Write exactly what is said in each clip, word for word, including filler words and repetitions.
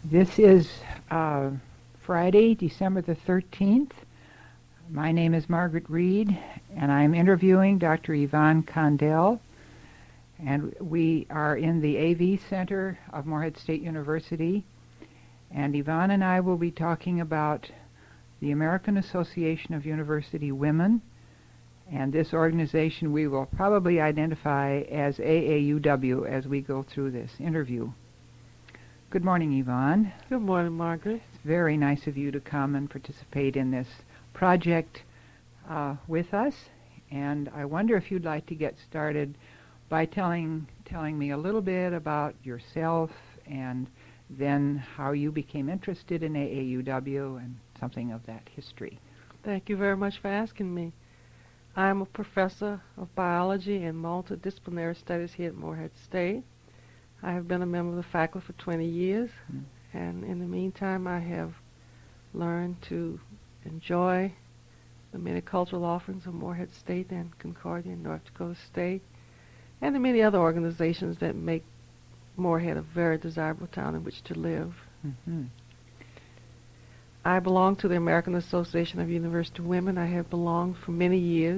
This is uh, Friday, December the thirteenth. My name is Margaret Reed, and I'm interviewing Doctor Yvonne Condell, and we are in the A V Center of Morehead State University, and Yvonne and I will be talking about the American Association of University Women, and this organization we will probably identify as A A U W as we go through this interview. Good morning, Yvonne. Good morning, Margaret. It's very nice of you to come and participate in this project uh, with us. And I wonder if you'd like to get started by telling telling me a little bit about yourself and then how you became interested in A A U W and something of that history. Thank you very much for asking me. I'm a professor of biology and multidisciplinary studies here at Morehead State. I have been a member of the faculty for twenty years, mm. and in the meantime I have learned to enjoy the many cultural offerings of Morehead State and Concordia and North Dakota State, and the many other organizations that make Morehead a very desirable town in which to live. Mm-hmm. I belong to the American Association of University Women. I have belonged for many years.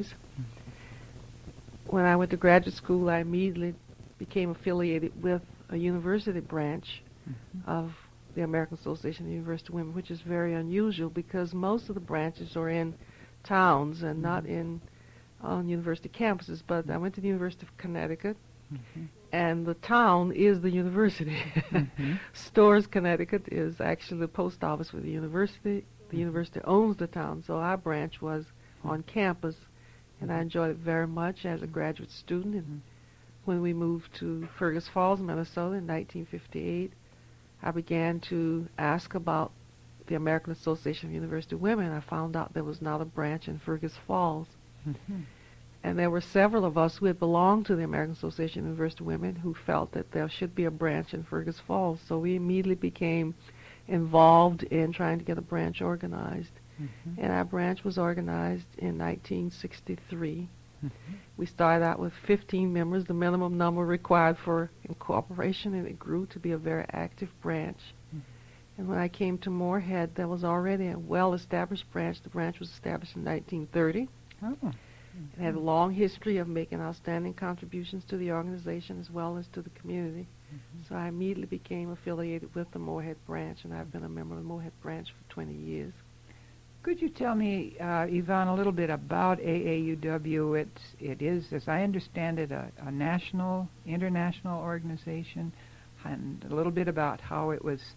Mm-hmm. When I went to graduate school, I immediately became affiliated with a university branch mm-hmm. of the American Association of University Women, which is very unusual because most of the branches are in towns and mm-hmm. not in on university campuses. But I went to the University of Connecticut, mm-hmm. and the town is the university. Mm-hmm. Storrs, Connecticut is actually the post office for the university. The mm-hmm. university owns the town, so our branch was mm-hmm. on campus, and I enjoyed it very much as a graduate student. And mm-hmm. when we moved to Fergus Falls, Minnesota in nineteen fifty-eight, I began to ask about the American Association of University Women. I found out there was not a branch in Fergus Falls. Mm-hmm. And there were several of us who had belonged to the American Association of University Women who felt that there should be a branch in Fergus Falls. So we immediately became involved in trying to get a branch organized. Mm-hmm. And our branch was organized in nineteen sixty-three. Mm-hmm. We started out with fifteen members, the minimum number required for incorporation, and it grew to be a very active branch. Mm-hmm. And when I came to Morehead, there was already a well-established branch. The branch was established in nineteen thirty. Oh. Mm-hmm. It had a long history of making outstanding contributions to the organization as well as to the community. Mm-hmm. So I immediately became affiliated with the Morehead branch, and I've been a member of the Morehead branch for twenty years. Could you tell me, uh, Yvonne, a little bit about A A U W? It's, it is, as I understand it, a, a national, international organization, and a little bit about how it was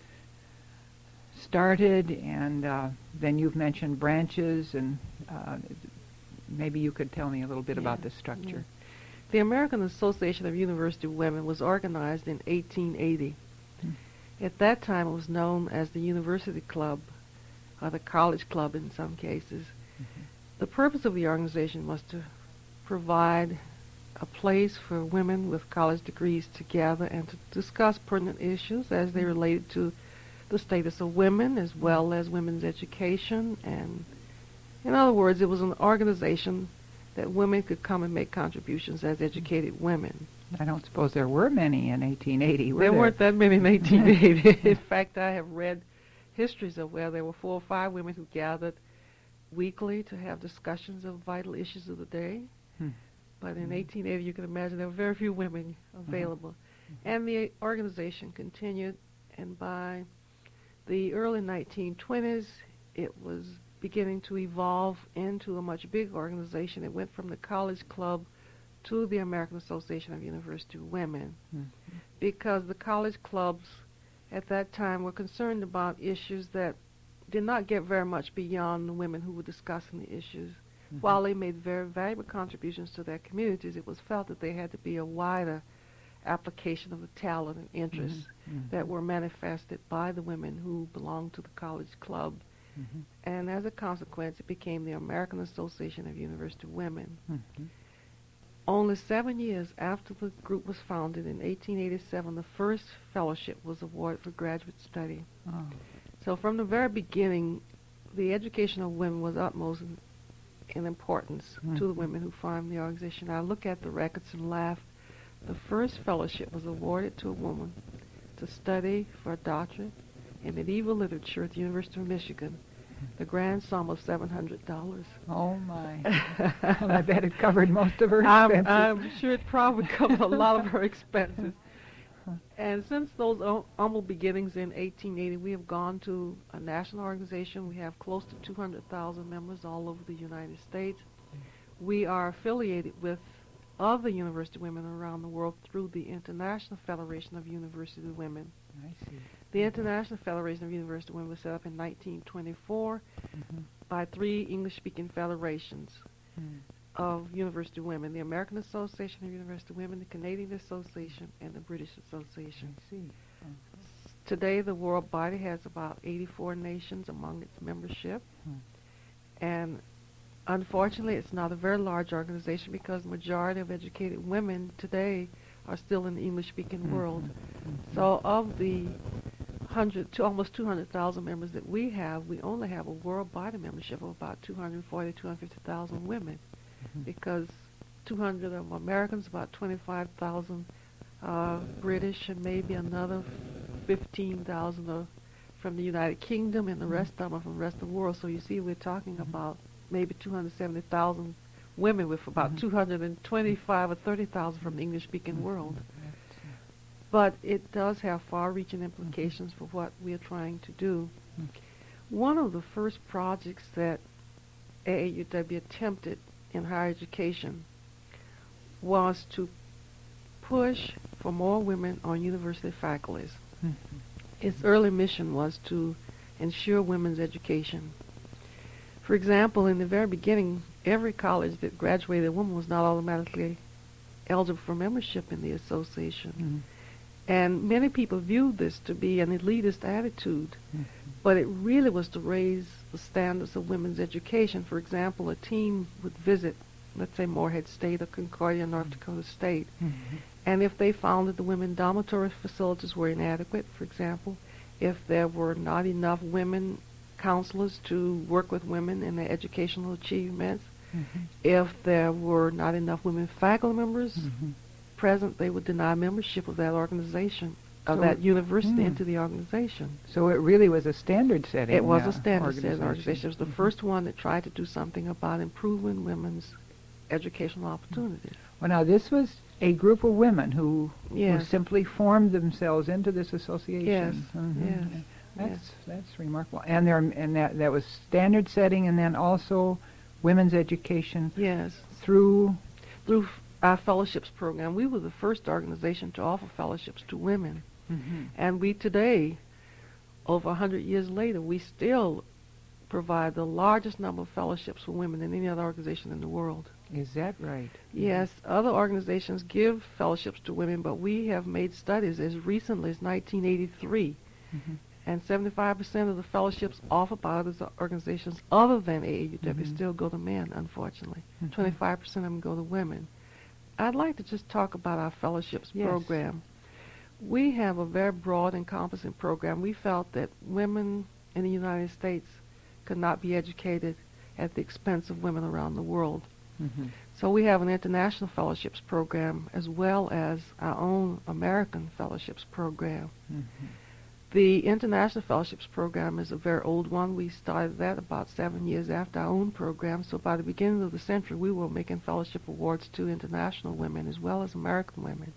started, and uh, then you've mentioned branches, and uh, maybe you could tell me a little bit yeah. about the structure. Yeah. The American Association of University Women was organized in eighteen eighty. Hmm. At that time, it was known as the University Club, or the College Club in some cases. Mm-hmm. The purpose of the organization was to provide a place for women with college degrees to gather and to discuss pertinent issues as they related to the status of women as well as women's education. And in other words, it was an organization that women could come and make contributions as educated women. I don't suppose there were many in eighteen eighty, were there? There weren't that many in eighteen eighty. In fact, I have read histories of where there were four or five women who gathered weekly to have discussions of vital issues of the day. Hmm. But in mm-hmm. eighteen eighty, you can imagine there were very few women available. Mm-hmm. And the organization continued, and by the early nineteen twenties, it was beginning to evolve into a much bigger organization. It went from the College Club to the American Association of University Women, mm-hmm. because the college clubs at that time were concerned about issues that did not get very much beyond the women who were discussing the issues. Mm-hmm. While they made very valuable contributions to their communities, it was felt that there had to be a wider application of the talent and interests mm-hmm. Mm-hmm. that were manifested by the women who belonged to the college club. Mm-hmm. And as a consequence, it became the American Association of University Women. Mm-hmm. Only seven years after the group was founded in eighteen eighty-seven, the first fellowship was awarded for graduate study. Oh. So from the very beginning, the education of women was utmost in, in importance mm-hmm. to the women who formed the organization. I look at the records and laugh. The first fellowship was awarded to a woman to study for a doctorate in medieval literature at the University of Michigan, the grand sum of seven hundred dollars. Oh, my. Well, I bet it covered most of her I'm, expenses. I'm sure it probably covered a lot of her expenses. And since those hum- humble beginnings in eighteen eighty, we have gone to a national organization. We have close to two hundred thousand members all over the United States. We are affiliated with other university women around the world through the International Federation of University Women. I see. The International Federation of University Women was set up in nineteen twenty-four Mhm. by three English-speaking federations Mm. of university women: the American Association of University Women, the Canadian Association, and the British Association. I see. Oh. Today, the world body has about eighty-four nations among its membership, Hmm. and unfortunately, it's not a very large organization because the majority of educated women today are still in the English-speaking Mhm. world. Mhm. So, of the hundred to almost two hundred thousand members that we have, we only have a world body membership of about two hundred forty, two hundred fifty thousand women, Mhm. because two hundred of Americans, about twenty-five thousand uh, British, and maybe another fifteen thousand are from the United Kingdom, and the rest of them are from the rest of the world. So you see, we're talking Mhm. about maybe two hundred seventy thousand women, with about Mhm. two hundred twenty-five or thirty thousand from the English-speaking Mhm. world. That's, But it does have far-reaching implications for what we are trying to do. Mhm. One of the first projects that A A U W attempted in higher education was to push for more women on university faculties. Mhm. Its early mission was to ensure women's education. For example, in the very beginning, every college that graduated a woman was not automatically eligible for membership in the association. Mhm. And many people viewed this to be an elitist attitude, Mhm. but it really was to raise the standards of women's education. For example, a team would visit, let's say, Morehead State or Concordia, North Dakota State, Mhm. and if they found that the women dormitory facilities were inadequate, for example, if there were not enough women counselors to work with women in their educational achievements, Mhm. if there were not enough women faculty members Mhm. present, they would deny membership of that organization, of So- that university Hmm. into the organization. So it really was a standard setting. It was uh, a standard setting organization. It was the Mhm. first one that tried to do something about improving women's educational opportunities. Well, now this was a group of women who, who Yes. simply formed themselves into this association. Yes, Mhm. yes, That's yes. that's remarkable. And there and that that was standard setting, and then also women's education Yes. through. Through f- our fellowships program, we were the first organization to offer fellowships to women. Mhm. And we today, over a hundred years later, we still provide the largest number of fellowships for women than any other organization in the world. Is that right? Yes, other organizations give fellowships to women, but we have made studies as recently as nineteen eighty-three, Mhm. and seventy-five percent of the fellowships offered by other organizations other than A A U W Mhm. still go to men, unfortunately. Mhm. twenty-five percent of them go to women. I'd like to just talk about our fellowships Yes. program. We have a very broad, encompassing program. We felt that women in the United States could not be educated at the expense of women around the world. Mhm. So we have an international fellowships program as well as our own American fellowships program. Mhm. The international fellowships program is a very old one. We started that about seven years after our own program. So by the beginning of the century, we were making fellowship awards to international women as well as American women.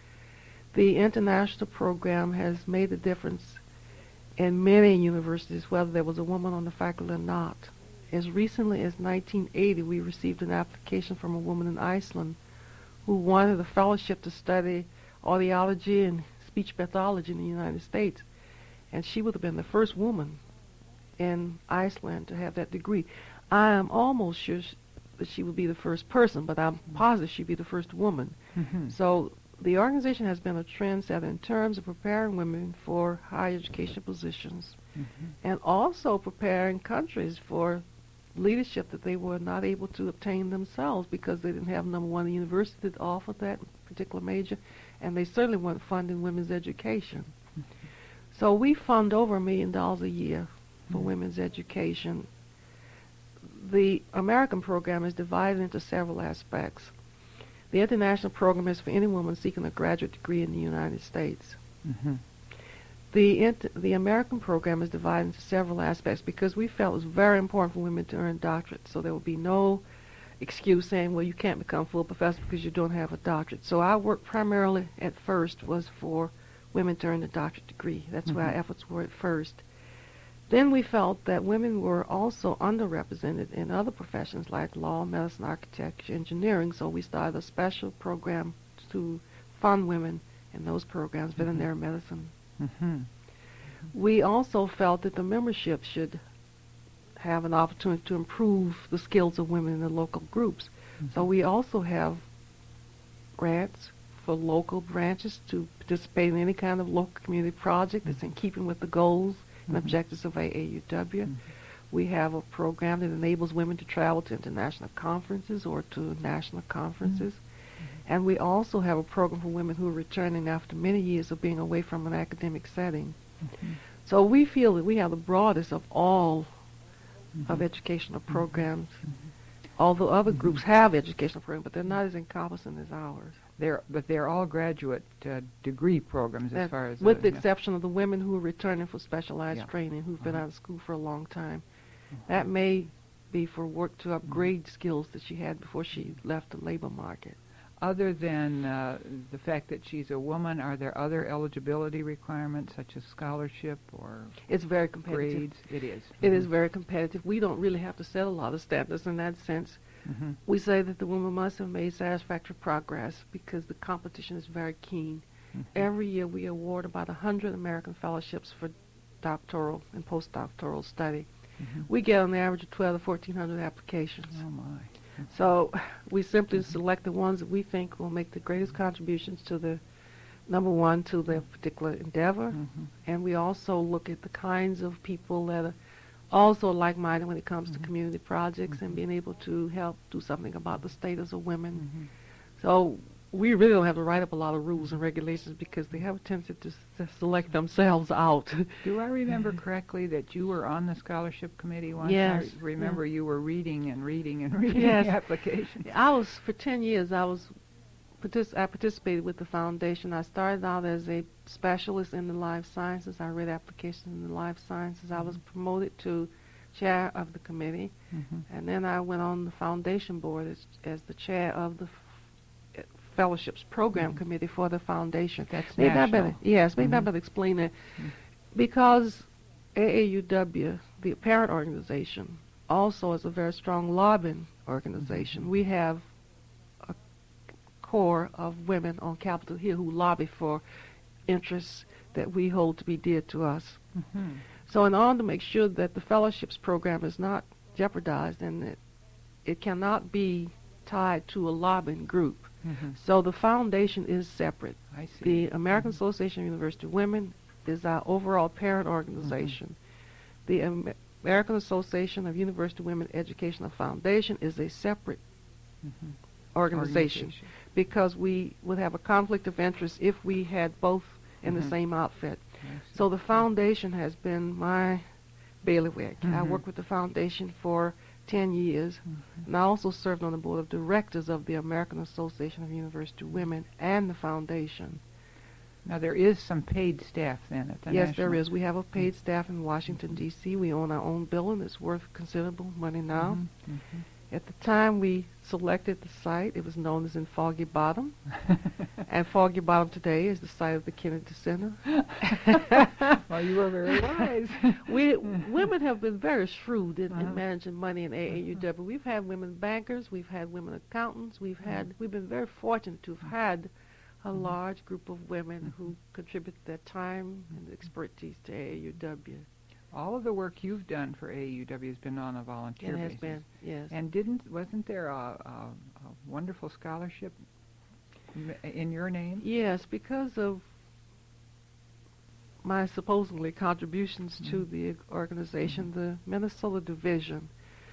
The international program has made a difference in many universities, whether there was a woman on the faculty or not. As recently as nineteen eighty, we received an application from a woman in Iceland who wanted a fellowship to study audiology and speech pathology in the United States. And she would have been the first woman in Iceland to have that degree. I am almost sure sh- that she would be the first person, but I'm positive she'd be the first woman. Mhm. So the organization has been a trendsetter in terms of preparing women for higher education positions Mhm. and also preparing countries for leadership that they were not able to obtain themselves because they didn't have, number one, a university that offered that particular major, and they certainly weren't funding women's education. So we fund over a million dollars a year for Mhm. women's education. The American program is divided into several aspects. The international program is for any woman seeking a graduate degree in the United States. Mhm. The int- the American program is divided into several aspects because we felt it was very important for women to earn doctorates. So there would be no excuse saying, well, you can't become full professor because you don't have a doctorate. So our work primarily at first was for women to earn a doctorate degree. That's mm-hmm. where our efforts were at first. Then we felt that women were also underrepresented in other professions like law, medicine, architecture, engineering. So we started a special program to fund women in those programs, mm-hmm. veterinary medicine. Mm-hmm. We also felt that the membership should have an opportunity to improve the skills of women in the local groups. Mm-hmm. So we also have grants for local branches to participate in any kind of local community project that's in keeping with the goals and mm-hmm. objectives of A A U W. Mm-hmm. We have a program that enables women to travel to international conferences or to national conferences. Mm-hmm. And we also have a program for women who are returning after many years of being away from an academic setting. Mm-hmm. So we feel that we have the broadest of all mm-hmm. of educational programs, mm-hmm. although other mm-hmm. groups have educational programs, but they're not as encompassing as ours. They're, but they're all graduate uh, degree programs as and far as... With uh, the yeah. exception of the women who are returning for specialized yeah. training, who've been uh-huh. out of school for a long time. Uh-huh. That may be for work to upgrade mm-hmm. skills that she had before she left the labor market. Other than uh, the fact that she's a woman, are there other eligibility requirements such as scholarship or It's very competitive. grades? It is. It mm-hmm. is very competitive. We don't really have to set a lot of standards in that sense. Mm-hmm. We say that the woman must have made satisfactory progress because the competition is very keen. Mm-hmm. Every year we award about one hundred American fellowships for doctoral and postdoctoral study. Mm-hmm. We get on the average of twelve to fourteen hundred applications. Oh, my. So we simply select the ones that we think will make the greatest contributions to the, number one, to their particular endeavor. Mm-hmm. And we also look at the kinds of people that are also like-minded when it comes mm-hmm. to community projects mm-hmm. and being able to help do something about the status of women. Mm-hmm. So we really don't have to write up a lot of rules and regulations because they have a tendency to, s- to select themselves out. Do I remember correctly that you were on the scholarship committee once? Yes. I remember yeah. you were reading and reading and reading yes. applications. I was, for ten years, I was, partic- I participated with the foundation. I started out as a specialist in the life sciences. I read applications in the life sciences. I was promoted to chair of the committee. Mm-hmm. And then I went on the foundation board as, as the chair of the fellowships program mm-hmm. committee for the foundation. That's maybe national. I better, yes, maybe mm-hmm. I better explain that. Mm-hmm. Because A A U W, the parent organization, also is a very strong lobbying organization. Mm-hmm. We have a core of women on Capitol Hill who lobby for interests that we hold to be dear to us. Mm-hmm. So in order to make sure that the fellowships program is not jeopardized and that it cannot be tied to a lobbying group, mm-hmm. so the foundation is separate. I see. The American mm-hmm. Association of University Women is our overall parent organization. Mm-hmm. The Am- American Association of University Women Educational Foundation is a separate mm-hmm. organization, organization because we would have a conflict of interest if we had both in mm-hmm. the same outfit. So the foundation has been my bailiwick. Mm-hmm. I worked with the foundation for ten years, mm-hmm. and I also served on the board of directors of the American Association of University Women and the foundation. Now there is some paid staff then at the Yes, national. there is. We have a paid staff in Washington, D C We own our own building. It's worth considerable money now. Mm-hmm. Mm-hmm. At the time we selected the site, it was known as in Foggy Bottom. And Foggy Bottom today is the site of the Kennedy Center. Well, you were very wise. we Women have been very shrewd in, uh-huh. in managing money in A A U W. We've had women bankers, we've had women accountants, we've had mm-hmm. we've been very fortunate to have had a mm-hmm. large group of women mm-hmm. who contribute their time and expertise to A A U W. All of the work you've done for A A U W has been on a volunteer it has basis. been, yes. And didn't wasn't there a, a, a wonderful scholarship m- in your name? Yes, because of my supposedly contributions mm-hmm. to the organization, mm-hmm. the Minnesota division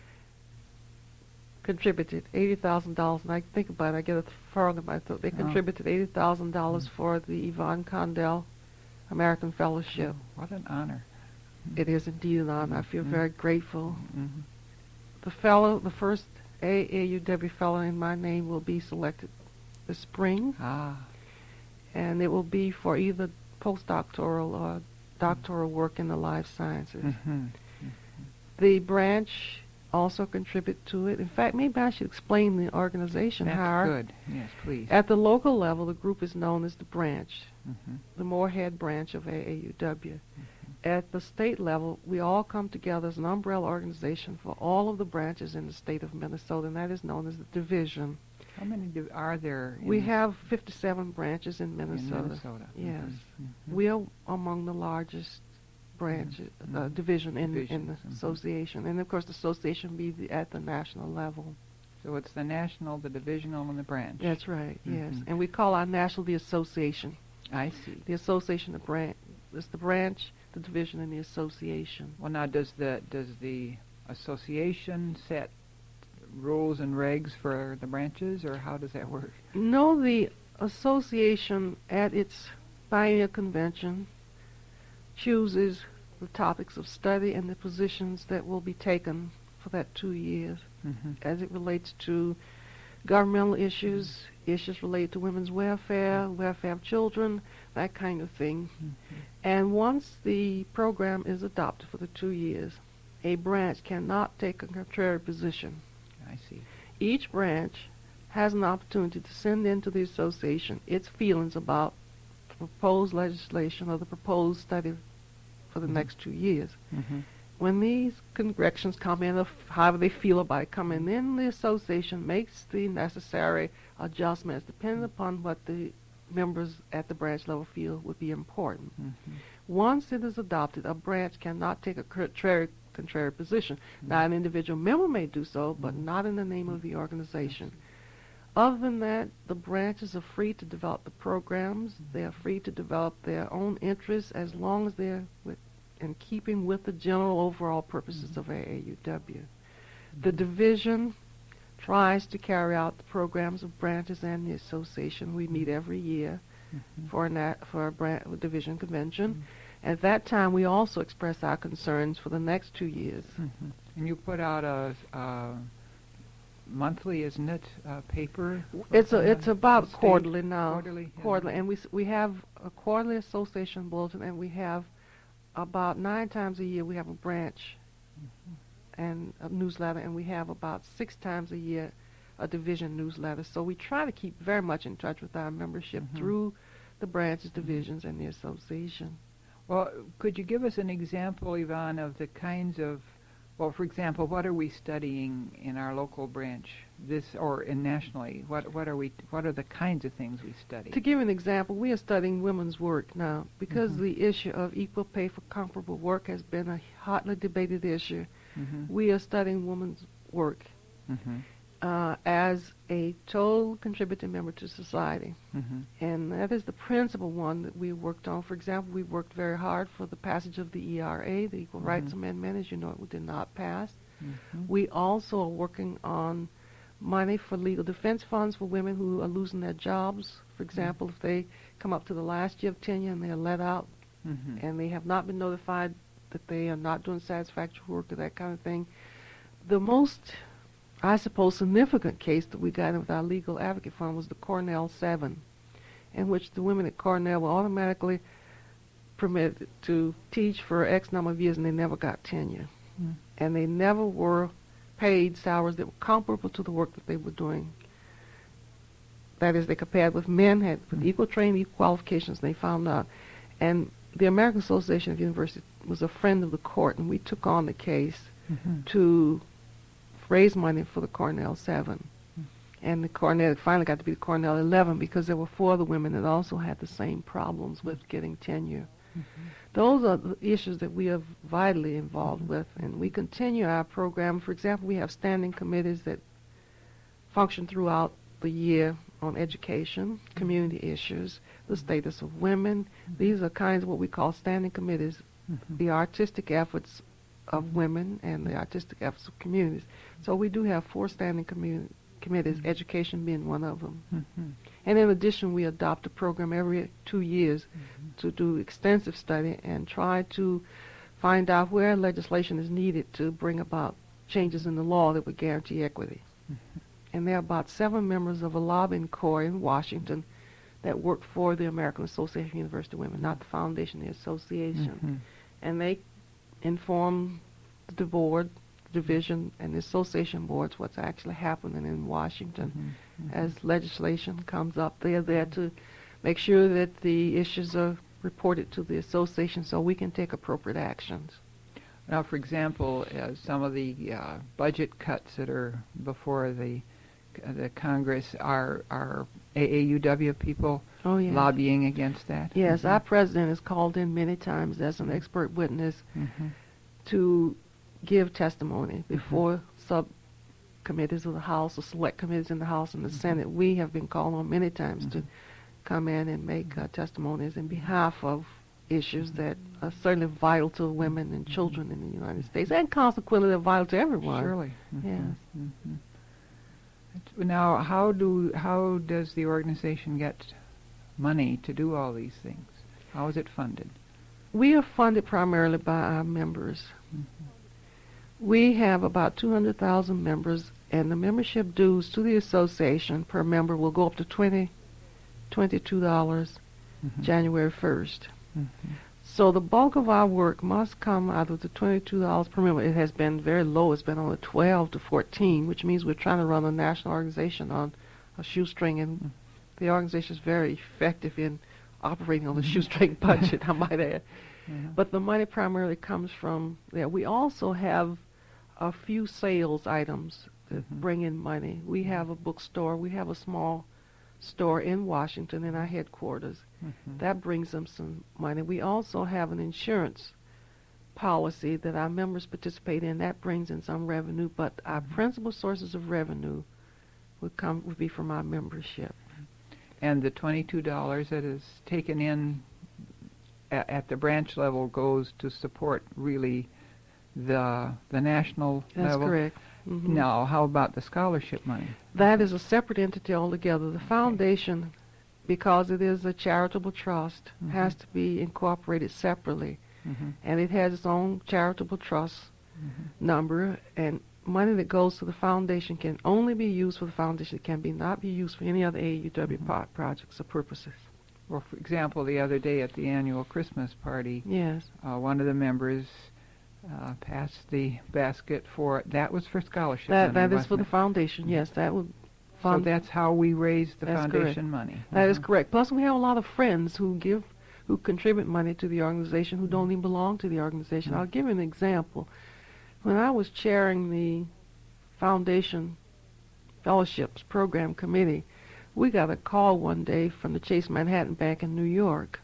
contributed eighty thousand dollars, and I think about it, I get a frog in my throat. They oh. contributed eighty thousand dollars mm-hmm. for the Yvonne Condell American Fellowship. Oh, what an honor. It is indeed an honor. I feel mm-hmm. very grateful. Mm-hmm. The fellow, the first A A U W fellow in my name will be selected this spring. Ah. And it will be for either postdoctoral or doctoral work in the life sciences. Mm-hmm. The branch also contribute to it. In fact, maybe I should explain the organization. That's How good. Yes, please. At the local level, the group is known as the branch, Mm-hmm. the Moorhead branch of A A U W. Mm-hmm. At the state level, we all come together as an umbrella organization for all of the branches in the state of Minnesota, and that is known as the division. How many do, are there? In We have fifty-seven branches in in Minnesota. Minnesota. Yes. Mm-hmm. We are among the largest branch, Mhm. uh, division in, in the Divisions, mhm. association. And of course, the association be the, at the national level. So it's the national, the divisional, and the branch. That's right, yes. Mhm. And we call our national the association. I see. The association, the branch, it's the branch, the division, and the association. Well, now does the does the association set rules and regs for the branches, or how does that work? No, the association at its biennial convention chooses the topics of study and the positions that will be taken for that two years Mm-hmm. as it relates to governmental issues, issues related to women's welfare, welfare of children, that kind of thing. Mm-hmm. And once the program is adopted for the two years, a branch cannot take a contrary position. I see. Each branch has an opportunity to send into the association its feelings about the proposed legislation or the proposed study for the Mhm. next two years. Mm-hmm. When these corrections come in, of however they feel about it come in, then the association makes the necessary adjustments depending upon what the members at the branch level feel would be important. Mm-hmm. Once it is adopted, a branch cannot take a contrary, contrary position. Mm-hmm. Now, an individual member may do so, but Mhm. not in the name of the organization. Other than that, the branches are free to develop the programs. They are free to develop their own interests as long as they're with, in keeping with the general overall purposes Mhm. of A A U W. The division tries to carry out the programs of branches and the association. We meet every year Mm-hmm. for a, nat- for a bran- division convention. Mhm. At that time, we also express our concerns for the next two years. Mm-hmm. And you put out a, uh monthly, isn't it, uh, paper? It's a, from it's the about state? quarterly now. Quarterly, yeah. Quarterly, and we s- we have a quarterly association bulletin, and we have about nine times a year we have a branch Mm-hmm. and a newsletter, and we have about six times a year a division newsletter. So we try to keep very much in touch with our membership Mhm. through the branches, divisions, and the association. Well, could you give us an example, Yvonne, of the kinds of, well, for example, what are we studying in our local branch, this or in nationally? What what are we? What are the kinds of things we study? To give an example, we are studying women's work now because Mhm. the issue of equal pay for comparable work has been a hotly debated issue. Mm-hmm. We are studying women's work Mm-hmm. uh, as a total contributing member to society. Mm-hmm. And that is the principal one that we worked on. For example, we worked very hard for the passage of the E R A, the Equal Rights Mhm. Amendment. As you know, it did not pass. Mm-hmm. We also are working on money for legal defense funds for women who are losing their jobs. For example, if they come up to the last year of tenure and they are let out Mm-hmm. and they have not been notified that they are not doing satisfactory work or that kind of thing. The most, I suppose, significant case that we got in with our legal advocate fund was the Cornell Seven, in which the women at Cornell were automatically permitted to teach for X number of years and they never got tenure. Mm. And they never were paid salaries that were comparable to the work that they were doing. That is, they compared with men, had with Mm. equal training, equal qualifications, they found out. And the American Association of Universities was a friend of the court, and we took on the case Mm-hmm. to raise money for the Cornell Seven. Mm. And the Cornell, it finally got to be the Cornell Eleven because there were four other women that also had the same problems with getting tenure. Mm-hmm. Those are the issues that we are vitally involved Mhm. with, and we continue our program. For example, we have standing committees that function throughout the year on education, community issues, the status of women. These are kinds of what we call standing committees, Mm-hmm. the artistic efforts of women and the artistic efforts of communities. So we do have four standing commu- committees, Mhm. education being one of them. Mm-hmm. And in addition, we adopt a program every two years Mm-hmm. to do extensive study and try to find out where legislation is needed to bring about changes in the law that would guarantee equity. Mm-hmm. And there are about seven members of a lobbying corps in Washington that work for the American Association of University Women, not the foundation, the association. Mm-hmm. And they inform the board, the division, and the association boards what's actually happening in Washington. Mm-hmm. Mm-hmm. As legislation comes up, they are there to make sure that the issues are reported to the association so we can take appropriate actions. Now, for example, uh, some of the uh, budget cuts that are before the uh, the Congress are are A A U W people Oh, yes. lobbying against that. Yes, Mm-hmm. our president is called in many times as an expert witness Mm-hmm. to give testimony before subcommittees of the House or select committees in the House and the Mhm. Senate. We have been called on many times Mhm. to come in and make uh, testimonies in behalf of issues that are certainly vital to women and children in the United States, and consequently they're vital to everyone. Surely. Mm-hmm. Yes. Mm-hmm. Now, how do how does the organization get money to do all these things? How is it funded? We are funded primarily by our members. Mm-hmm. We have about two hundred thousand members, and the membership dues to the association per member will go up to twenty, twenty-two dollars Mm-hmm. January first. Mm-hmm. So the bulk of our work must come out of the twenty-two dollars per member. It has been very low. It's been on the twelve to fourteen, which means we're trying to run a national organization on a shoestring, and Mm. the organization is very effective in operating on a shoestring budget, I might add. Mhm. But the money primarily comes from there. We also have a few sales items that Mhm. bring in money. We have a bookstore. We have a small store in Washington in our headquarters. Mhm. That brings them some money. We also have an insurance policy that our members participate in. That brings in some revenue, but our Mhm. principal sources of revenue would come would be from our membership. And the twenty-two dollars that is taken in at, at the branch level goes to support really the the national That's level. correct. Mhm. Now, how about the scholarship money? That is a separate entity altogether. The foundation, because it is a charitable trust, Mhm. has to be incorporated separately, Mm-hmm. and it has its own charitable trust Mm-hmm. number, and money that goes to the foundation can only be used for the foundation. It can be not be used for any other A A U W Mhm. pro- projects or purposes. Well, for example, the other day at the annual Christmas party, Yes, uh, one of the members uh, passed the basket for, that was for scholarship that money, that is for wasn't the it? foundation. Yes, that would So fund. that's how we raise the That's correct. foundation money. That is Mhm. correct. Plus, we have a lot of friends who give, who contribute money to the organization who don't even belong to the organization. Mm. I'll give you an example. When I was chairing the Foundation Fellowships Program Committee, we got a call one day from the Chase Manhattan Bank in New York.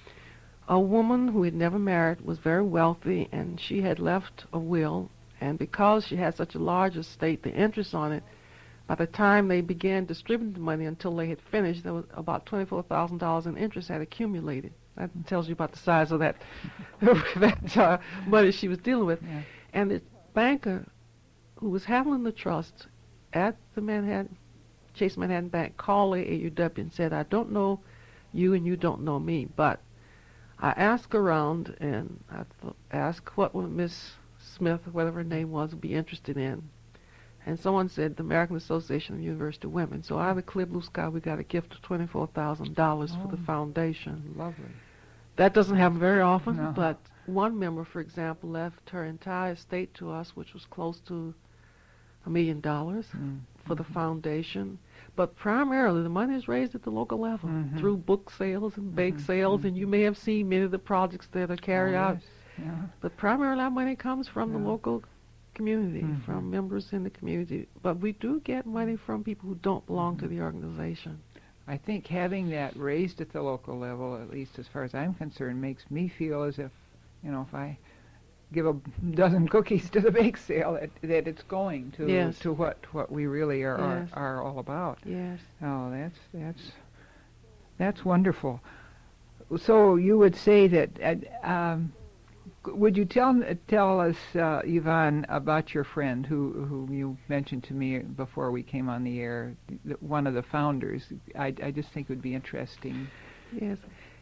A woman who had never married, was very wealthy, and she had left a will, and because she had such a large estate, the interest on it, by the time they began distributing the money until they had finished, there was about twenty-four thousand dollars in interest had accumulated. That tells you about the size of that, that uh, money she was dealing with. Yeah. And the banker who was handling the trust at the Manhattan, Chase Manhattan Bank called A A U W and said, I don't know you and you don't know me, but I asked around and I th- asked what would Miss Smith, whatever her name was, be interested in. And someone said the American Association of University Women. So out of the clear blue sky, we got a gift of twenty-four thousand dollars for the Oh. foundation. Lovely. That doesn't happen very often, No. but one member, for example, left her entire estate to us, which was close to a million dollars Mm. for the foundation. But primarily, the money is raised at the local level Mhm. through book sales and bake Mhm, sales, and you may have seen many of the projects that are carried Oh, out. yes. Yeah. But primarily, our money comes from the Yeah. local community, Mhm. from members in the community. But we do get money from people who don't belong to Mhm. the organization. I think having that raised at the local level, at least as far as I'm concerned, makes me feel as if, you know, if I give a dozen cookies to the bake sale, that, that it's going to Yes. to what what we really are, Yes. are are all about. Yes. Oh, that's that's that's wonderful. So you would say that. Uh, um, would you tell tell us, uh, Yvonne, about your friend who who you mentioned to me before we came on the air, th- one of the founders? I I just think it would be interesting. Yes.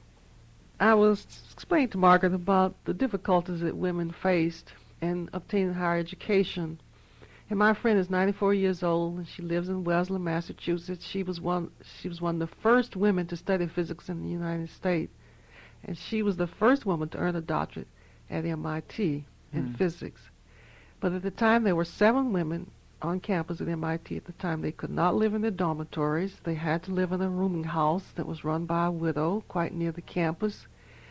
I was explaining to Margaret about the difficulties that women faced in obtaining higher education. And my friend is ninety-four years old, and she lives in Wellesley, Massachusetts. She was one. She was one of the first women to study physics in the United States, and she was the first woman to earn a doctorate at M I T in Hmm. physics. But at the time, there were seven women on campus at M I T. At the time, they could not live in their dormitories. They had to live in a rooming house that was run by a widow quite near the campus.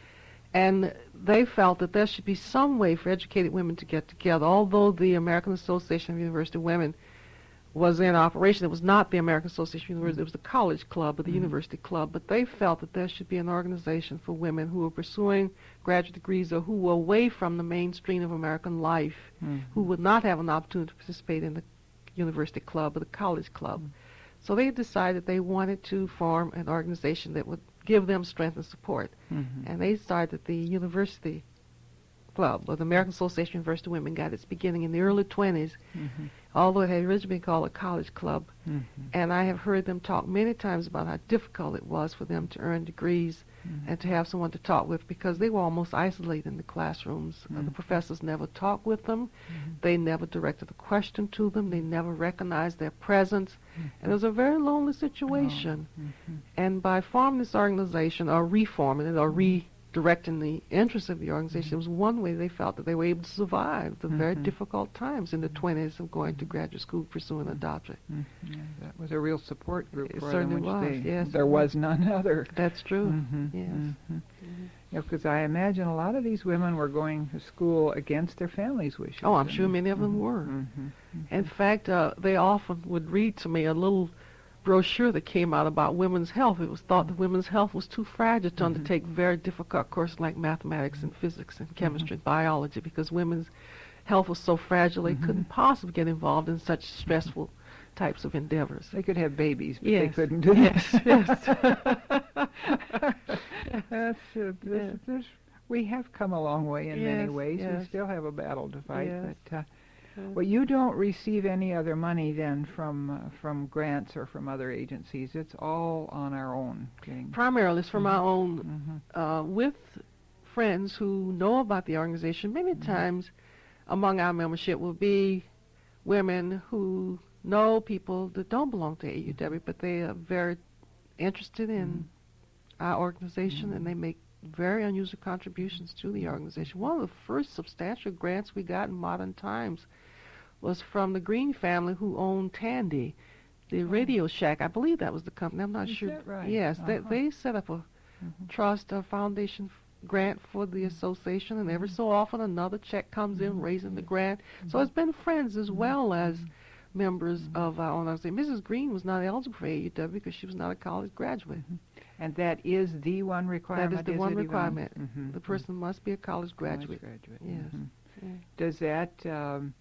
And they felt that there should be some way for educated women to get together. Although the American Association of University Women was in operation, it was not the American Association of University, it was the college club or the Mhm. university club. But they felt that there should be an organization for women who were pursuing graduate degrees or who were away from the mainstream of American life, Mhm. who would not have an opportunity to participate in the university club or the college club. Mhm. So they decided they wanted to form an organization that would give them strength and support. Mhm. And they started the University Club, or the American Association of University Women, got its beginning in the early twenties, Mhm. although it had originally been called a college club. Mhm. And I have heard them talk many times about how difficult it was for them to earn degrees Mhm. and to have someone to talk with, because they were almost isolated in the classrooms. Uh, the Mhm. professors never talked with them. Mhm. They never directed a question to them. They never recognized their presence. Mhm. And it was a very lonely situation. Mhm. And by forming this organization, or reforming it, or redirecting the interests of the organization, it was one way they felt that they were able to survive the very Mhm. difficult times in the twenties of going to graduate school pursuing a doctorate. Mhm. Yeah, that was a real support group It for them, certainly which was, they, yes, there it was was. none other. That's true. Mhm. Yes. Mhm. Yeah, because I imagine a lot of these women were going to school against their families' wishes. Oh, I'm and- sure many of them Mhm. were. Mhm. In fact, uh, they often would read to me a little brochure that came out about women's health. It was thought that women's health was too fragile to Mhm. undertake very difficult courses like mathematics and physics and chemistry and biology, because women's health was so fragile they Mhm. couldn't possibly get involved in such stressful types of endeavors. They could have babies, but Yes. they couldn't do Yes, that. yes. That's, uh, this, Yes. this, we have come a long way in many Yes, ways. We yes. still have a battle to fight, Yes. but uh, Yes. well, you don't receive any other money then from uh, from grants or from other agencies. It's all on our own. Getting, Primarily, it's from Mhm. our own, Mhm. uh, with friends who know about the organization. Many Mhm. times among our membership will be women who know people that don't belong to A U W, but they are very interested in our organization, Mhm. and they make very unusual contributions to the organization. One of the first substantial grants we got in modern times was from the Green family, who owned Tandy, the Oh. Radio Shack. I believe that was the company. I'm not Is sure. that right? Yes, they, Uh-huh. they set up a Mhm. trust, a foundation f- grant for the association, and every so often another check comes in Mhm. raising the grant. So it's been friends as well as members Mhm. of our own organization. Missus Green was not eligible for A U W because she was not a college graduate. And that is the one requirement. That is the is one it, Yvonne? requirement. Mhm. The person must be a college College graduate. graduate. Yes. Mhm. Yeah. Does that, um,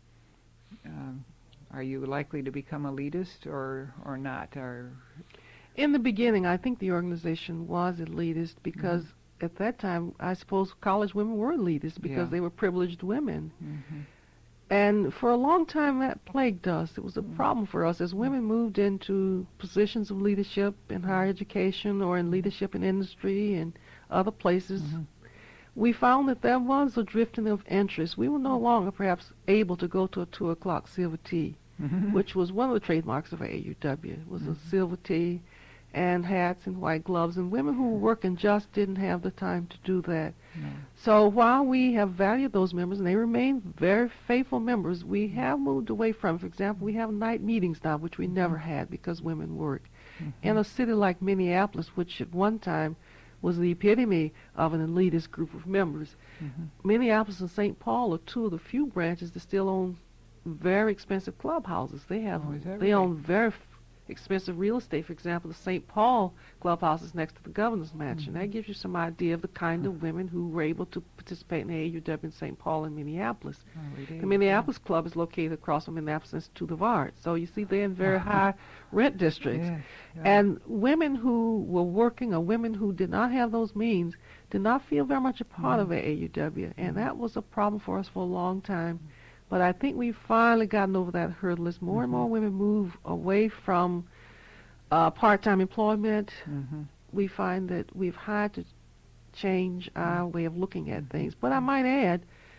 um, are you likely to become elitist or, or not? Or In the beginning, I think the organization was elitist because Mm-hmm. at that time, I suppose college women were elitist because Yeah. they were privileged women. Mhm. And for a long time, that plagued us. It was a Mhm. problem for us as women moved into positions of leadership in higher education or in leadership in industry and other places. Mhm. We found that there was a drifting of interest. We were no Mm-hmm. longer perhaps able to go to a two o'clock silver tea, Mhm. which was one of the trademarks of A U W. It was a Mhm. silver tea and hats and white gloves, and women who were working just didn't have the time to do that. No. So while we have valued those members, and they remain very faithful members, we have moved away from, for example, we have night meetings now, which we never had because women work. Mhm. In a city like Minneapolis, which at one time was the epitome of an elitist group of members, Mhm. Minneapolis and Saint Paul are two of the few branches that still own very expensive clubhouses. They have, Oh, is that they right? own very f- expensive real estate. For example, the Saint Paul clubhouse is next to the governor's mansion. Mhm. That gives you some idea of the kind of women who were able to participate in the A U W in Saint Paul and Minneapolis. Oh, we did, The Minneapolis Club is located across from Minneapolis Institute of Art. So you see, they're in very high rent yeah. districts. Yes, yeah. And women who were working or women who did not have those means did not feel very much a part Mhm. of A U W. And that was a problem for us for a long time. But I think we've finally gotten over that hurdle as more and Mhm. more women move away from uh, part-time employment. Mhm. We find that we've had to change our way of looking at Mhm. things. But I might add,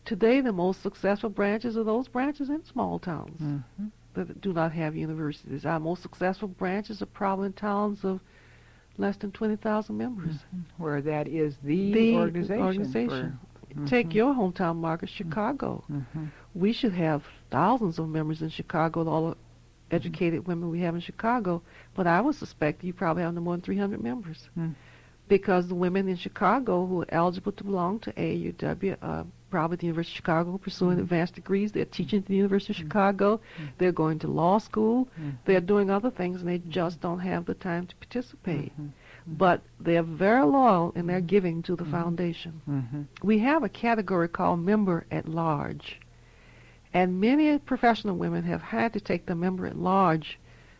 today the most successful branches are those branches in small towns Mm-hmm. that do not have universities. Our most successful branches are probably in towns of less than twenty thousand members. Mm-hmm. Where that is the, The organization. organization. For, Take mhm. your hometown market, Chicago. Mm-hmm. We should have thousands of members in Chicago, all the educated women we have in Chicago, but I would suspect you probably have no more than three hundred members. Mm. Because the women in Chicago who are eligible to belong to A A U W, uh, probably at the University of Chicago, pursuing Mhm. advanced degrees, they're teaching at the University of Mhm. Chicago, Mhm. they're going to law school, Mhm. they're doing other things, and they just don't have the time to participate. Mhm. But they're very loyal in their giving to the Mhm. foundation. Mm-hmm. We have a category called member at large, and many professional women have had to take the member at large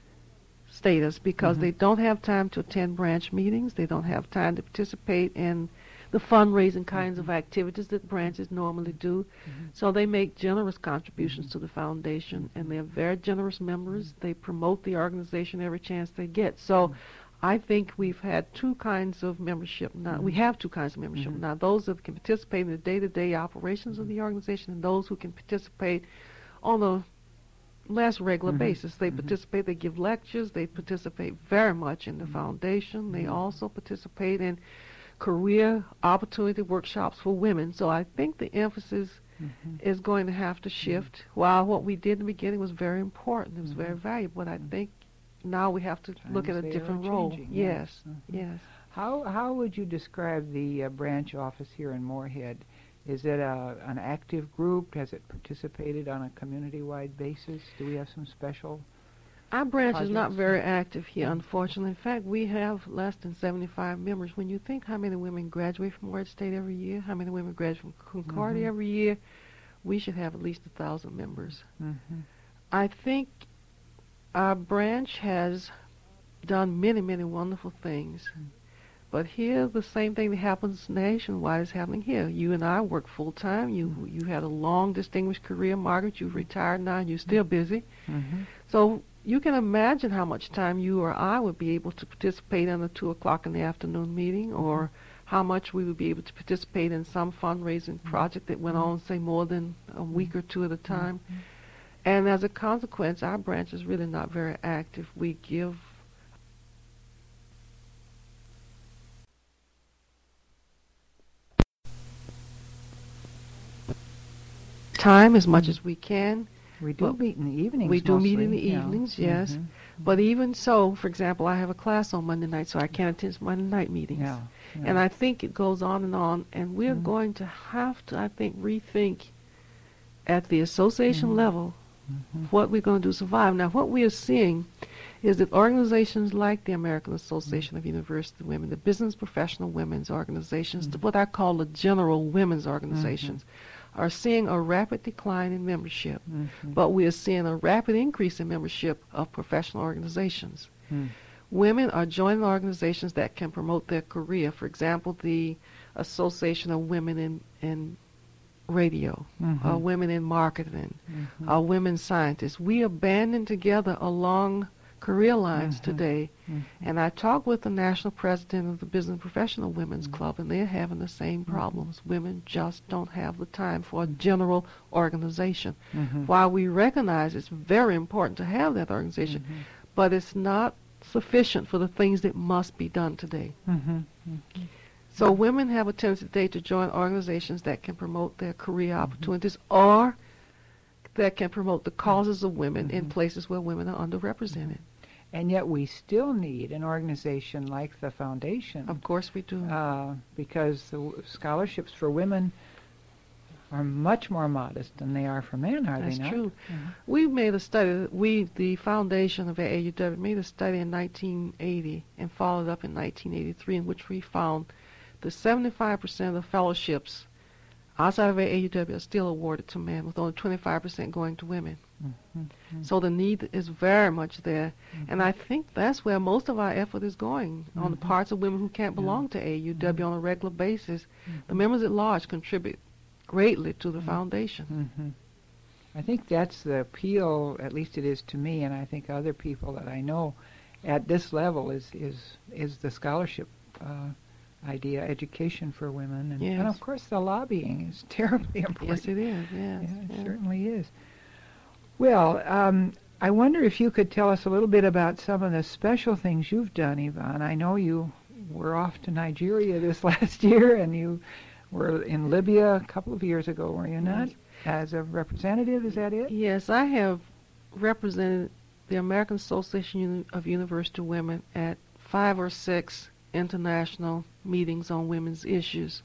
status because Mhm. they don't have time to attend branch meetings, they don't have time to participate in the fundraising kinds of activities that branches normally do. Mhm. So they make generous contributions to the foundation, and they're very generous members. They promote the organization every chance they get. So I think we've had two kinds of membership now. We Mhm. have two kinds of membership Mhm. now. Those that can participate in the day-to-day operations of the organization, and those who can participate on a less regular Mhm. basis. They Mhm. participate, they give lectures, they participate very much in the foundation. They Mhm. also participate in career opportunity workshops for women. So I think the emphasis Mhm. is going to have to shift. While what we did in the beginning was very important, it was Mhm. very valuable, but I Mhm. think now we have to look at Times a they are different role. changing, Yes, yes. Mhm. yes. How how would you describe the uh, branch office here in Moorhead? Is it a, an active group? Has it participated on a community-wide basis? Do we have some special? Our branch is not projects? very active here, Mhm. unfortunately. In fact, we have less than seventy-five members. When you think how many women graduate from Moorhead State every year, how many women graduate from Concordia Mhm. every year, we should have at least a thousand members. Mm-hmm. I think our branch has done many, many wonderful things. Mm. But here, the same thing that happens nationwide is happening here. You and I work full time. You Mm. you had a long, distinguished career, Margaret. You've retired now, and you're still busy. Mm-hmm. So you can imagine how much time you or I would be able to participate in a two o'clock in the afternoon meeting, or how much we would be able to participate in some fundraising project that went on, say, more than a week or two at a time. Mhm. And as a consequence, our branch is really not very active. We give time as much as we can. We do Well, meet in the evenings. we do meet in mostly, the yeah. evenings, yes. Mhm. But even so, for example, I have a class on Monday night, so I can't attend Monday night meetings. Yeah. yeah. And I think it goes on and on, and we're Mhm. going to have to, I think, rethink at the association Mhm. level Mhm. what we're going to do to survive. Now, what we are seeing is that organizations like the American Association of University Women, the Business Professional Women's Organizations, the- Mhm. what I call the general women's organizations, are seeing a rapid decline in membership. Mhm. But we are seeing a rapid increase in membership of professional organizations. Mm. Women are joining organizations that can promote their career. For example, the Association of Women in, in Radio, Mhm. uh, Women in Marketing, Mhm. uh, Women Scientists. We are banding together along career lines Mhm. today. Mhm. And I talked with the national president of the Business Professional Women's Mhm. Club, and they're having the same Mhm. problems. Women just don't have the time for a general organization. Mhm. While we recognize it's very important to have that organization, Mhm. but it's not sufficient for the things that must be done today. Mhm. Mhm. So women have a tendency today to join organizations that can promote their career Mhm. opportunities or that can promote the causes of women in Mhm. places where women are underrepresented. And yet we still need an organization like the foundation, Of course we do. uh, because the w- scholarships for women are much more modest than they are for men, are That's they not? true. Mhm. We made a study, we, the foundation of A A U W, made a study in nineteen eighty and followed up in nineteen eighty-three in which we found that seventy-five percent of the fellowships outside of A A U W are still awarded to men, with only twenty-five percent going to women. Mhm. Mhm. So the need is very much there. Mhm. And I think that's where most of our effort is going, on the Mhm. parts of women who can't Yeah. belong to A A U W Mhm. on a regular basis. The Mhm. members at large contribute greatly to the Mhm. foundation. Mhm. I think that's the appeal, at least it is to me, and I think other people that I know at this level is is is the scholarship uh, idea, education for women. And, Yes. and of course, the lobbying is terribly important. Yes, it is. Yes. Yeah, it yeah. certainly is. Well, um, I wonder if you could tell us a little bit about some of the special things you've done, Yvonne. I know you were off to Nigeria this last year, and you were in Libya a couple of years ago, were you not? Yes. As a representative, is that it? Yes, I have represented the American Association Uni- of University Women at five or six international meetings on women's issues.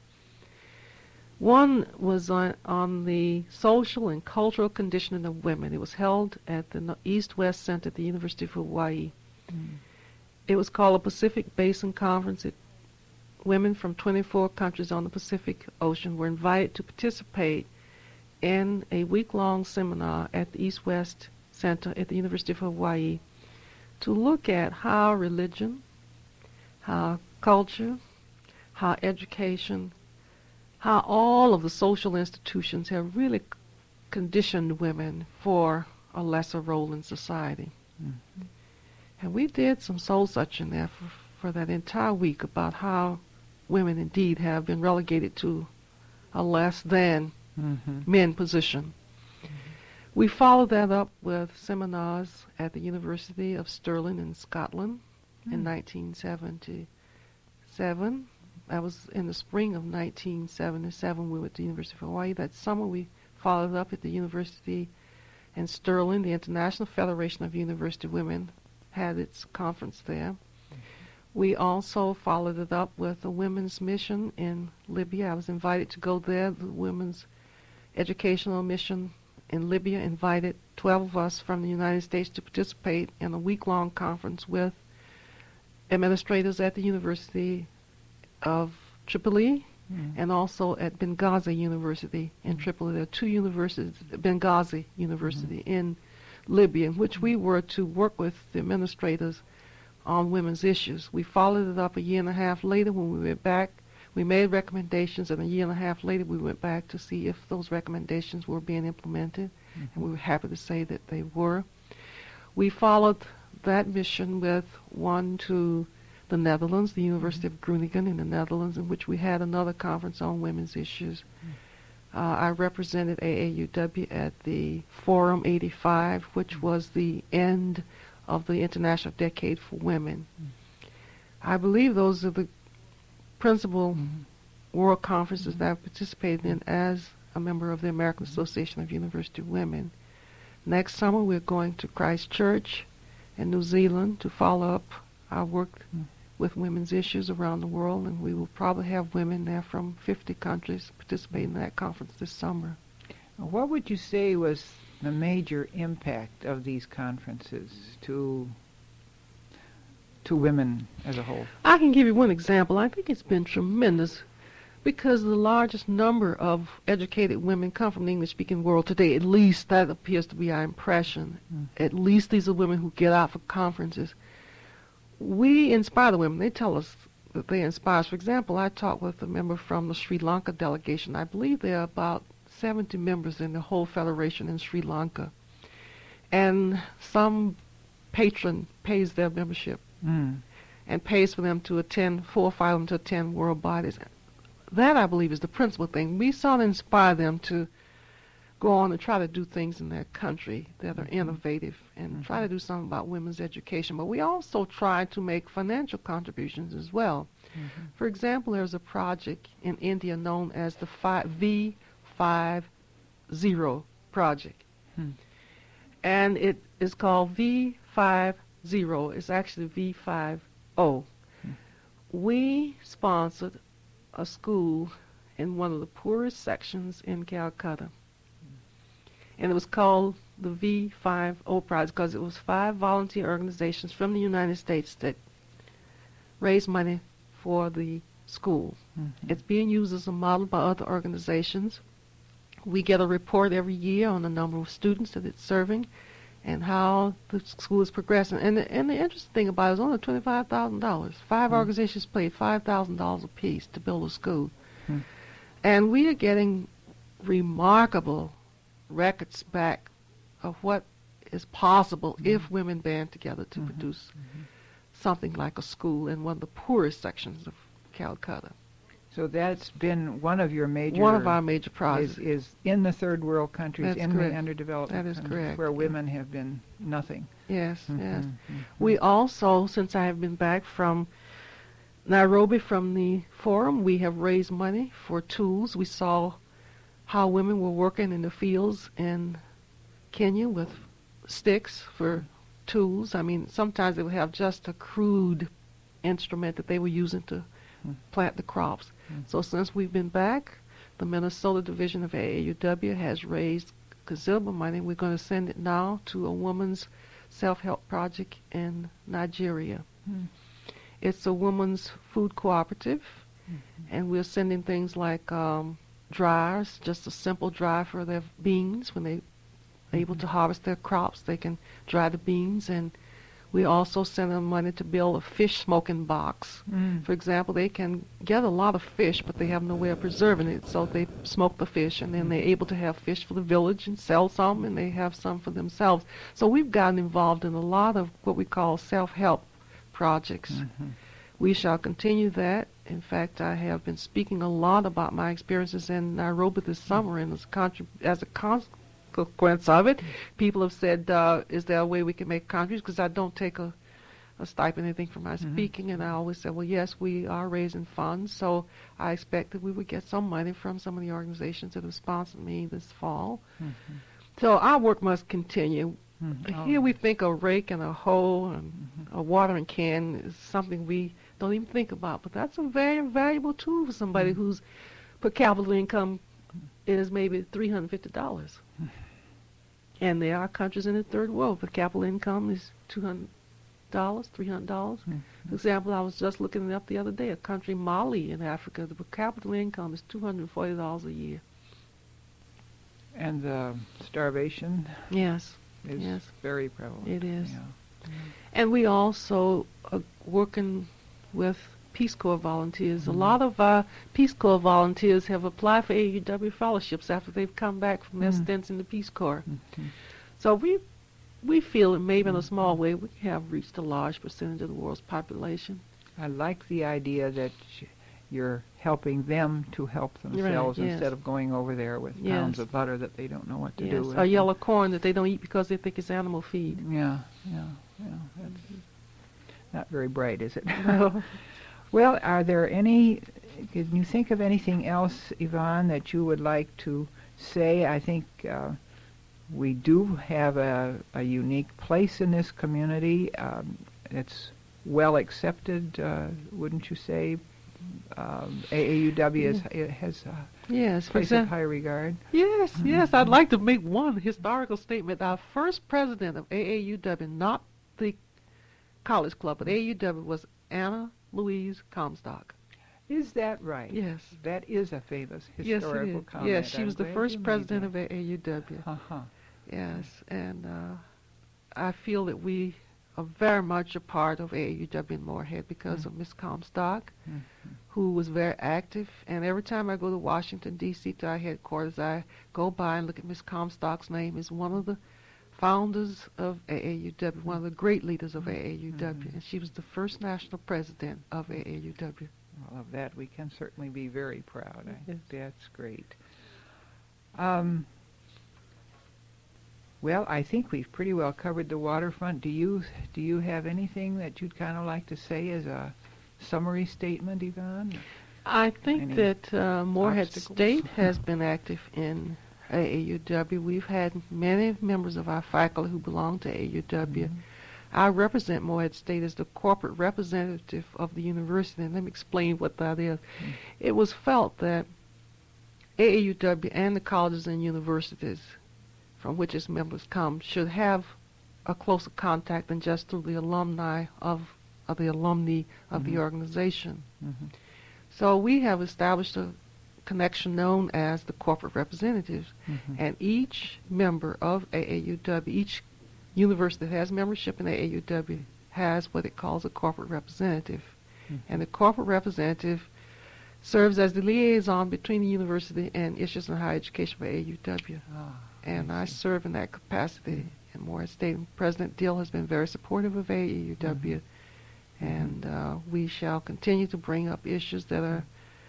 One was on, on the social and cultural conditioning of women. It was held at the No- East-West Center at the University of Hawaii. Mm. It was called a Pacific Basin Conference. It, women from twenty-four countries on the Pacific Ocean were invited to participate in a week-long seminar at the East-West Center at the University of Hawaii to look at how religion, how culture, how education, how all of the social institutions have really c- conditioned women for a lesser role in society. Mm-hmm. And we did some soul searching there for, for that entire week about how women indeed have been relegated to a less than Mm-hmm. men position. We followed that up with seminars at the University of Stirling in Scotland in Mm. nineteen seventy-seven. That was in the spring of nineteen seventy-seven. We were at the University of Hawaii. That summer we followed up at the University in Stirling. The International Federation of University Women had its conference there. We also followed it up with a women's mission in Libya. I was invited to go there. The women's educational mission in Libya invited twelve of us from the United States to participate in a week-long conference with administrators at the University of Tripoli Mm. and also at Benghazi University in Tripoli. There are two universities, Benghazi University in Libya, in which we were to work with the administrators on women's issues. We followed it up a year and a half later when we went back. We made recommendations, and a year and a half later we went back to see if those recommendations were being implemented, Mhm. and we were happy to say that they were. We followed that mission with one to the Netherlands, the University of Groningen in the Netherlands, in which we had another conference on women's issues. Uh, I represented A A U W at the Forum eighty-five, which was the end of the International Decade for Women. I believe those are the principal Mhm. world conferences that I've participated in as a member of the American Association of University Women. Next summer we're going to Christchurch in New Zealand to follow up our work Mm. with women's issues around the world, and we will probably have women there from fifty countries participating in that conference this summer. What would you say was the major impact of these conferences to to women as a whole? I can give you one example. I think it's been tremendous because the largest number of educated women come from the English-speaking world today. At least that appears to be our impression. Mm. At least these are women who get out for conferences. We inspire the women. They tell us that they inspire us. For example, I talked with a member from the Sri Lanka delegation. I believe there are about seventy members in the whole federation in Sri Lanka. And some patron pays their membership Mm. and pays for them to attend, four or five of them to attend world bodies. That, I believe, is the principal thing. We sought to inspire them to go on and try to do things in their country that are innovative and Mhm. try to do something about women's education. But we also try to make financial contributions as well. Mhm. For example, there's a project in India known as the fi- V fifty project. Hmm. And it is called V fifty. It's actually V fifty. Hmm. We sponsored a school in one of the poorest sections in Calcutta. And it was called the V fifty project because it was five volunteer organizations from the United States that raised money for the school. Mhm. It's being used as a model by other organizations. We get a report every year on the number of students that it's serving and how the school is progressing. And the, and the interesting thing about it is only twenty-five thousand dollars. Five Hmm. organizations paid five thousand dollars apiece to build a school. Hmm. And we are getting remarkable records back of what is possible Mhm. if women band together to Mhm. produce Mhm. something like a school in one of the poorest sections of Calcutta. So that's been one of your major... One of our major projects. Is, is in the third world countries, That's in correct. the underdeveloped That is countries, correct, where yeah. women have been nothing. Yes, Mhm, yes. mhm. We also, since I have been back from Nairobi from the forum, we have raised money for tools. We saw how women were working in the fields in Kenya with sticks for tools. I mean, sometimes they would have just a crude instrument that they were using to Mm. plant the crops. Mm. So since we've been back, the Minnesota division of A A U W has raised considerable money. We're going to send it now to a woman's self-help project in Nigeria. Mm. It's a woman's food cooperative, Mhm. and we're sending things like um, dryers, just a simple dryer for their beans. When they're able to harvest their crops, they can dry the beans. And we also send them money to build a fish smoking box. Mm. For example, they can get a lot of fish, but they have no way of preserving it, so they smoke the fish, and then they're able to have fish for the village and sell some, and they have some for themselves. So we've gotten involved in a lot of what we call self-help projects. Mhm. We shall continue that. In fact, I have been speaking a lot about my experiences in Nairobi this summer, and as, contrib- as a consequence of it, people have said, uh, is there a way we can make contributions? Because I don't take a, a stipend or anything for my Mhm. speaking, and I always say, well, yes, we are raising funds, so I expect that we would get some money from some of the organizations that have sponsored me this fall. Mhm. So our work must continue. Mhm. Oh, Here we yes. think a rake and a hoe and Mhm. a watering can is something we don't even think about, but that's a very valuable tool for somebody Mhm. whose per capita income is maybe three hundred fifty dollars. And there are countries in the third world per capita income is two hundred dollars, three hundred dollars. Mhm. For example, I was just looking it up the other day, a country, Mali in Africa, the per capita income is two hundred forty dollars a year. And the starvation Yes, is yes, very prevalent. it is. Yeah. And we also are working with Peace Corps volunteers. Mhm. A lot of our Peace Corps volunteers have applied for A U W fellowships after they've come back from their Mm. stints in the Peace Corps. Mhm. So we we feel that maybe in a Mhm. small way we have reached a large percentage of the world's population. I like the idea that sh- you're helping them to help themselves yes. instead of going over there with Yes. pounds of butter that they don't know what to Yes, do with. or yellow corn that they don't eat because they think it's animal feed. Yeah, yeah, yeah. That's not very bright, is it? No. Well, are there any, can you think of anything else, Yvonne, that you would like to say? I think uh, we do have a, a unique place in this community. Um, it's well accepted, uh, wouldn't you say? Um, A A U W is, it has a Yes, for place of example. high regard. Yes, yes. Mhm. I'd like to make one historical statement. Our first president of A A U W, not the college club, but A A U W, was Anna Louise Comstock. Is that right? Yes. That is a famous Yes, it historical is. comment. Yes, she I'm was the glad first you made president that. of A A U W. Uh-huh. Yes, and uh, I feel that we are very much a part of A A U W in Moorhead because Mm. of Miss Comstock, Mhm. who was very active. And every time I go to Washington, D C to our headquarters, I go by and look at Miss Comstock's name as one of the founders of A A U W, one of the great leaders of A A U W. Mhm. And she was the first national president of A A U W. Well, of that we can certainly be very proud. I, Yes. That's great. Um, well, I think we've pretty well covered the waterfront. Do you do you have anything that you'd kind of like to say as a summary statement, Yvonne? I think Any that uh, Moorhead obstacles? State has been active in A A U W. We've had many members of our faculty who belong to A A U W. Mhm. I represent Moorhead State as the corporate representative of the university, and let me explain what that is. Mm. It was felt that A A U W and the colleges and universities from which its members come should have a closer contact than just through the alumni of, of the alumni of Mhm. the organization. Mhm. So we have established a connection known as the corporate representatives, Mhm. and each member of A A U W, each university that has membership in A A U W has what it calls a corporate representative. Mhm. And the corporate representative serves as the liaison between the university and issues in higher education for A A U W. Ah, And I see. serve in that capacity in Moorhead State. And President Dill has been very supportive of A A U W. Mhm. And and uh, we shall continue to bring up issues that are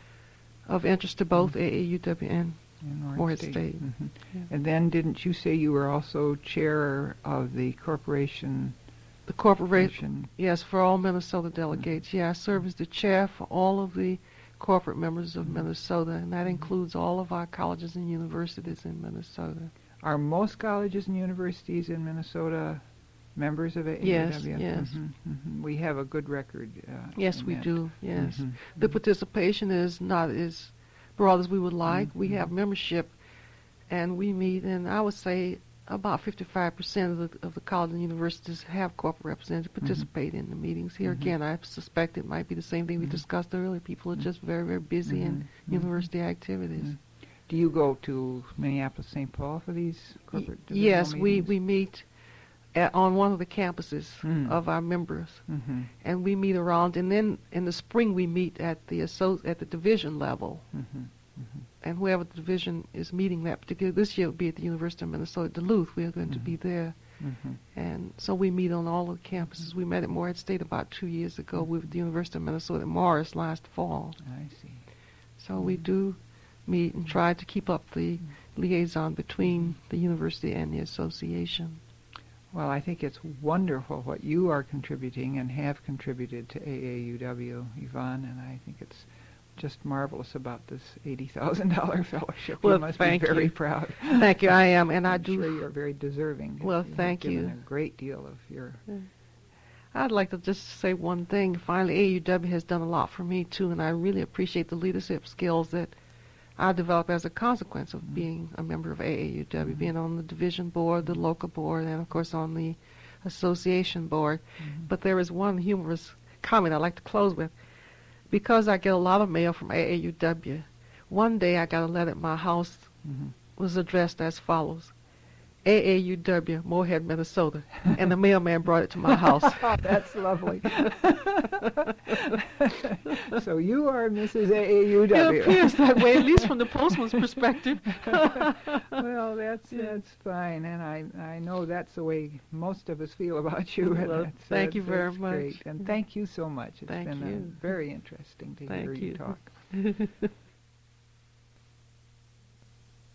of interest to both A A U W and In Morehead State. State. Mhm. Yeah. And then didn't you say you were also chair of the corporation? The corporation, Corporation- yes, for all Minnesota delegates. Yeah, I serve as the chair for all of the corporate members of Minnesota, and that includes all of our colleges and universities in Minnesota. Are most colleges and universities in Minnesota members of A A U W? Yes, yes. Mhm, mhm. We have a good record. Uh, Yes, in we that. do, yes. Mhm, The mhm. participation is not as broad as we would like. We Mhm. have membership, and we meet, and I would say about fifty-five percent of the, of the colleges and universities have corporate representatives participate in the meetings. Here Mhm. again, I suspect it might be the same thing we Mhm. discussed earlier. People are just very, very busy in Mhm, mhm. university activities. Mhm. Do you go to Minneapolis, Saint Paul for these corporate Y- divisional yes, we, meetings? we meet at, on one of the campuses Mm. of our members, Mhm, and we meet around. And then in the spring, we meet at the asso- at the division level. mhm, mhm. And whoever the division is meeting that particular, this year will be at the University of Minnesota Duluth. We are going to be Mhm. there. Mhm. And so we meet on all of the campuses. We met at Morehead State about two years ago. We were at the University of Minnesota at Morris last fall. I see. So we do meet and try to keep up the liaison between the university and the association. Well, I think it's wonderful what you are contributing and have contributed to A A U W, Yvonne, and I think it's just marvelous about this eighty thousand dollars fellowship. Well, you must thank be very you. proud. Thank you. I am, and I I'm do. sure you're very deserving. Well, have thank given you. a great deal of your... I'd like to just say one thing. Finally, A A U W has done a lot for me, too, and I really appreciate the leadership skills that I developed as a consequence of being a member of A A U W, Mhm. being on the division board, the local board, and, of course, on the association board. Mhm. But there is one humorous comment I'd like to close with. Because I get a lot of mail from A A U W, one day I got a letter at my house Mhm. was addressed as follows. A A U W, Morehead, Minnesota. And the mailman brought it to my house. That's lovely. So you are Missus A A U W. It appears that way, at least from the postman's perspective. Well, that's Yeah. that's fine, and I I know that's the way most of us feel about you. And Well, that's, thank that's- you very that's much. Great. And thank you so much. It's Thank been uh, you. very interesting to Thank hear you you. talk.